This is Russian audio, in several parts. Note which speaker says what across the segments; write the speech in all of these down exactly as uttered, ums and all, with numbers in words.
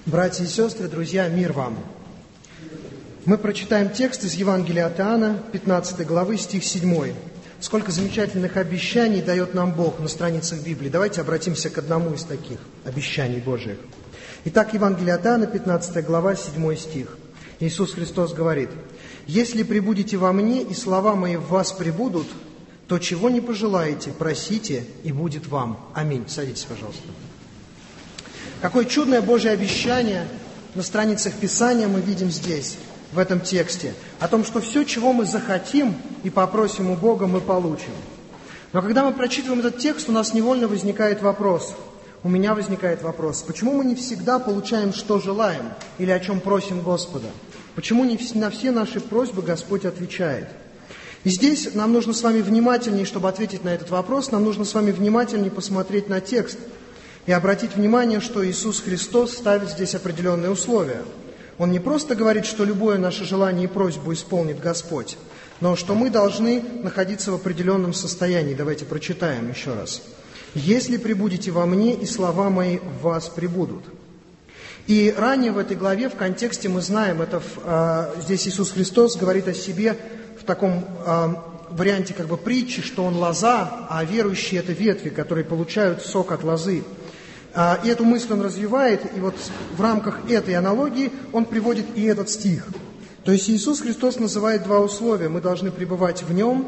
Speaker 1: Братья и сестры, друзья, мир вам! Мы прочитаем текст из Евангелия от Иоанна, пятнадцатой главы, стих седьмой. Сколько замечательных обещаний дает нам Бог на страницах Библии. Давайте обратимся к одному из таких обещаний Божьих. Итак, Евангелие от Иоанна, пятнадцатая глава, седьмой стих. Иисус Христос говорит: «Если пребудете во мне, и слова мои в вас пребудут, то чего не пожелаете, просите, и будет вам». Аминь. Садитесь, пожалуйста. Какое чудное Божье обещание на страницах Писания мы видим здесь, в этом тексте, о том, что все, чего мы захотим и попросим у Бога, мы получим. Но когда мы прочитываем этот текст, у нас невольно возникает вопрос, у меня возникает вопрос, почему мы не всегда получаем, что желаем, или о чем просим Господа? Почему не на все наши просьбы Господь отвечает? И здесь нам нужно с вами внимательнее, чтобы ответить на этот вопрос, нам нужно с вами внимательнее посмотреть на текст и обратить внимание, что Иисус Христос ставит здесь определенные условия. Он не просто говорит, что любое наше желание и просьбу исполнит Господь, но что мы должны находиться в определенном состоянии. Давайте прочитаем еще раз. «Если пребудете во мне, и слова мои в вас пребудут». И ранее в этой главе, в контексте мы знаем, это а, здесь Иисус Христос говорит о себе в таком а, варианте как бы притчи, что Он лоза, а верующие – это ветви, которые получают сок от лозы. И эту мысль он развивает, и вот в рамках этой аналогии он приводит и этот стих. То есть Иисус Христос называет два условия. Мы должны пребывать в Нем,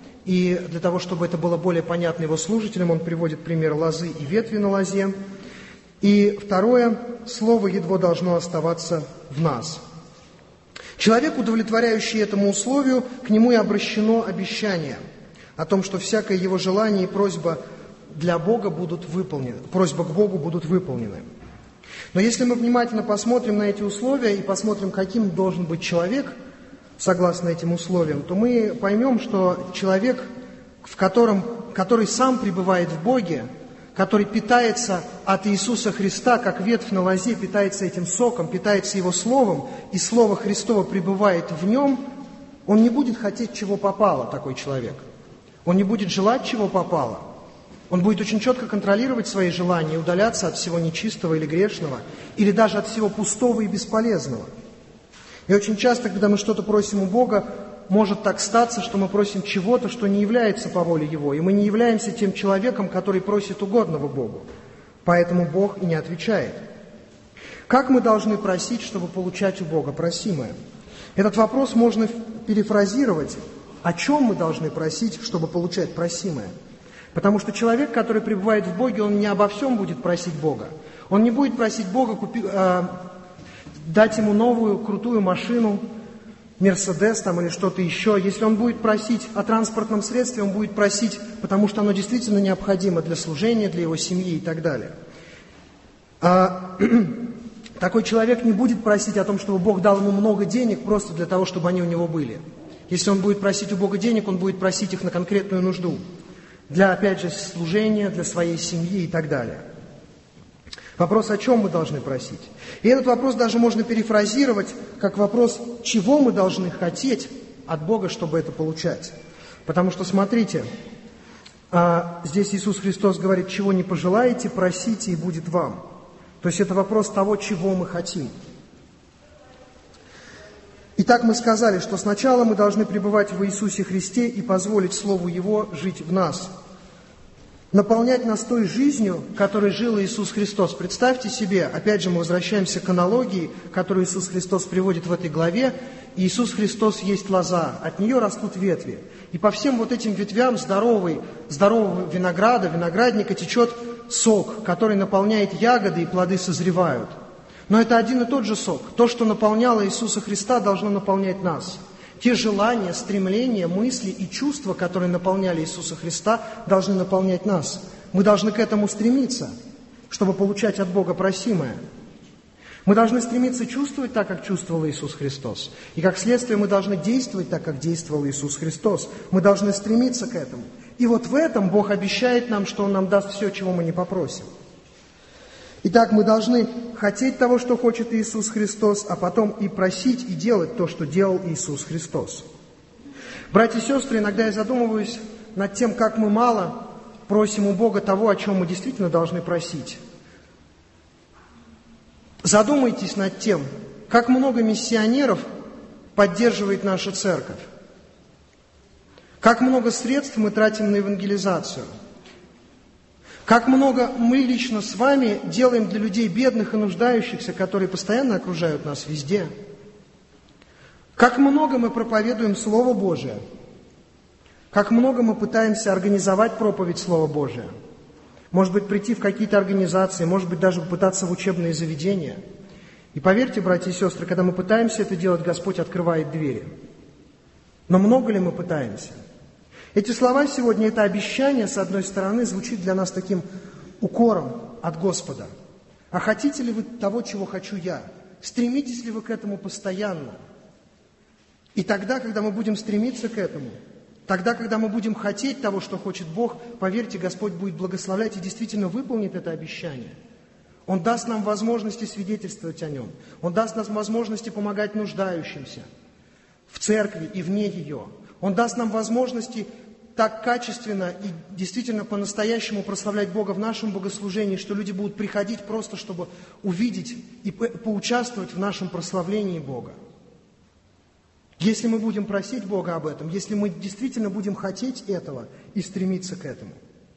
Speaker 1: и для того, чтобы это было более понятно Его слушателям, он приводит пример лозы и ветви на лозе. И второе, Слово Его должно оставаться в нас. Человек, удовлетворяющий этому условию, к нему и обращено обещание о том, что всякое его желание и просьба для Бога будут выполнены, просьба к Богу будут выполнены. Но если мы внимательно посмотрим на эти условия и посмотрим, каким должен быть человек, согласно этим условиям, то мы поймем, что человек, в котором, который сам пребывает в Боге, который питается от Иисуса Христа, как ветвь на лозе, питается этим соком, питается Его Словом, и Слово Христово пребывает в нем, он не будет хотеть, чего попало, такой человек. Он не будет желать, чего попало. Он будет очень четко контролировать свои желания и удаляться от всего нечистого или грешного, или даже от всего пустого и бесполезного. И очень часто, когда мы что-то просим у Бога, может так статься, что мы просим чего-то, что не является по воле Его, и мы не являемся тем человеком, который просит угодного Богу. Поэтому Бог и не отвечает. Как мы должны просить, чтобы получать у Бога просимое? Этот вопрос можно перефразировать. О чем мы должны просить, чтобы получать просимое? Потому что человек, который пребывает в Боге, он не обо всем будет просить Бога. Он не будет просить Бога купи, э, дать ему новую крутую машину, Мерседес там или что-то еще. Если он будет просить о транспортном средстве, он будет просить, потому что оно действительно необходимо для служения, для его семьи и так далее. А, такой человек не будет просить о том, чтобы Бог дал ему много денег просто для того, чтобы они у него были. Если он будет просить у Бога денег, он будет просить их на конкретную нужду. Для, опять же, служения, для своей семьи и так далее. Вопрос, о чем мы должны просить. И этот вопрос даже можно перефразировать как вопрос, чего мы должны хотеть от Бога, чтобы это получать. Потому что, смотрите, здесь Иисус Христос говорит, чего не пожелаете, просите, и будет вам. То есть это вопрос того, чего мы хотим. Итак, мы сказали, что сначала мы должны пребывать в Иисусе Христе и позволить Слову Его жить в нас. Наполнять нас той жизнью, которой жил Иисус Христос. Представьте себе, опять же мы возвращаемся к аналогии, которую Иисус Христос приводит в этой главе. Иисус Христос есть лоза, от нее растут ветви. И по всем вот этим ветвям здоровый, здорового винограда, виноградника течет сок, который наполняет ягоды, и плоды созревают. Но это один и тот же сок. То, что наполняло Иисуса Христа, должно наполнять нас. Те желания, стремления, мысли и чувства, которые наполняли Иисуса Христа, должны наполнять нас. Мы должны к этому стремиться, чтобы получать от Бога просимое. Мы должны стремиться чувствовать так, как чувствовал Иисус Христос. И как следствие мы должны действовать так, как действовал Иисус Христос. Мы должны стремиться к этому. И вот в этом Бог обещает нам, что Он нам даст все, чего мы не попросим. Итак, мы должны хотеть того, что хочет Иисус Христос, а потом и просить, и делать то, что делал Иисус Христос. Братья и сестры, иногда я задумываюсь над тем, как мы мало просим у Бога того, о чем мы действительно должны просить. Задумайтесь над тем, как много миссионеров поддерживает наша церковь, как много средств мы тратим на евангелизацию, как много мы лично с вами делаем для людей бедных и нуждающихся, которые постоянно окружают нас везде, как много мы проповедуем Слово Божие, как много мы пытаемся организовать проповедь Слова Божия, может быть, прийти в какие-то организации, может быть, даже пытаться в учебные заведения. И поверьте, братья и сестры, когда мы пытаемся это делать, Господь открывает двери. Но много ли мы пытаемся? Эти слова сегодня, это обещание, с одной стороны, звучит для нас таким укором от Господа. А хотите ли вы того, чего хочу я? Стремитесь ли вы к этому постоянно? И тогда, когда мы будем стремиться к этому, тогда, когда мы будем хотеть того, что хочет Бог, поверьте, Господь будет благословлять и действительно выполнит это обещание. Он даст нам возможности свидетельствовать о Нем. Он даст нам возможности помогать нуждающимся в церкви и вне ее. Он даст нам возможности так качественно и действительно по-настоящему прославлять Бога в нашем богослужении, что люди будут приходить просто, чтобы увидеть и поучаствовать в нашем прославлении Бога. Если мы будем просить Бога об этом, если мы действительно будем хотеть этого и стремиться к этому.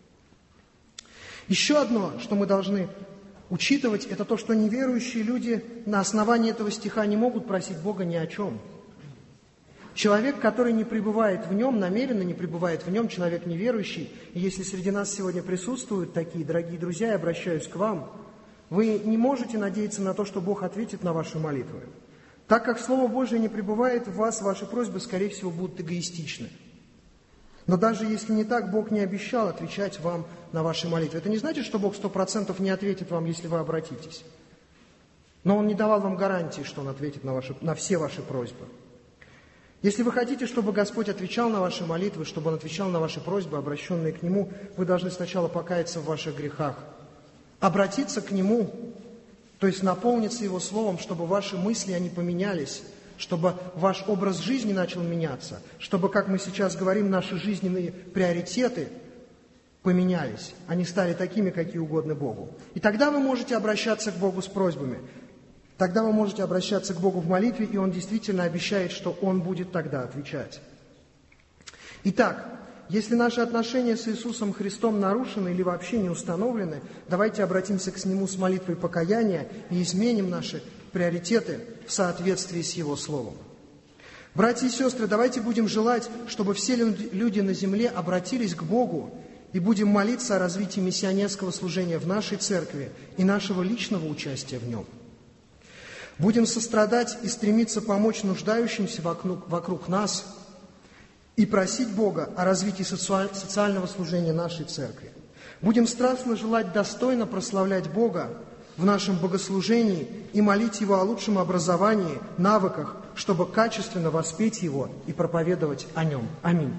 Speaker 1: Еще одно, что мы должны учитывать, это то, что неверующие люди на основании этого стиха не могут просить Бога ни о чем. Человек, который не пребывает в нем, намеренно не пребывает в нем, человек неверующий, и если среди нас сегодня присутствуют такие, дорогие друзья, я обращаюсь к вам, вы не можете надеяться на то, что Бог ответит на ваши молитвы. Так как Слово Божие не пребывает в вас, ваши просьбы, скорее всего, будут эгоистичны. Но даже если не так, Бог не обещал отвечать вам на ваши молитвы. Это не значит, что Бог сто процентов не ответит вам, если вы обратитесь. Но Он не давал вам гарантии, что Он ответит на, ваши, на все ваши просьбы. Если вы хотите, чтобы Господь отвечал на ваши молитвы, чтобы Он отвечал на ваши просьбы, обращенные к Нему, вы должны сначала покаяться в ваших грехах, обратиться к Нему, то есть наполниться Его Словом, чтобы ваши мысли, они поменялись, чтобы ваш образ жизни начал меняться, чтобы, как мы сейчас говорим, наши жизненные приоритеты поменялись, они стали такими, какие угодны Богу. И тогда вы можете обращаться к Богу с просьбами, тогда вы можете обращаться к Богу в молитве, и Он действительно обещает, что Он будет тогда отвечать. Итак, если наши отношения с Иисусом Христом нарушены или вообще не установлены, давайте обратимся к Нему с молитвой покаяния и изменим наши приоритеты в соответствии с Его Словом. Братья и сестры, давайте будем желать, чтобы все люди на земле обратились к Богу и будем молиться о развитии миссионерского служения в нашей церкви и нашего личного участия в нем. Будем сострадать и стремиться помочь нуждающимся вокруг, вокруг нас и просить Бога о развитии социального служения нашей церкви. Будем страстно желать достойно прославлять Бога в нашем богослужении и молить Его о лучшем образовании, навыках, чтобы качественно воспеть Его и проповедовать о Нем. Аминь.